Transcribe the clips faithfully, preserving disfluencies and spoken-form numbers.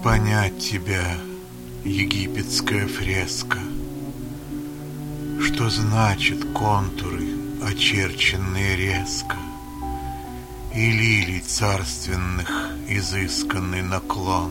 понять тебя, египетская фреска. Что значит контуры, очерченные резко, и лилий царственных изысканный наклон,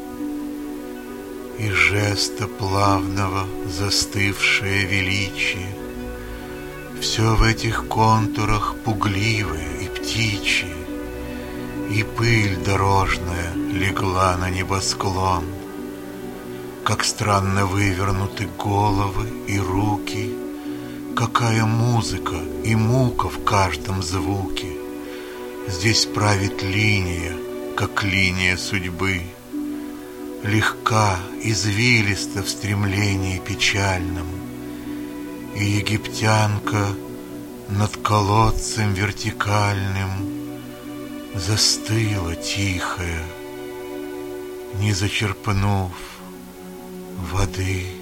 и жеста плавного застывшее величие? Все в этих контурах пугливое и птичье, и пыль дорожная легла на небосклон. Как странно вывернуты головы и руки, какая музыка и мука в каждом звуке. Здесь правит линия, как линия судьбы, легка, извилиста в стремлении печальном. И египтянка над колодцем вертикальным застыла тихая, не зачерпнув воды.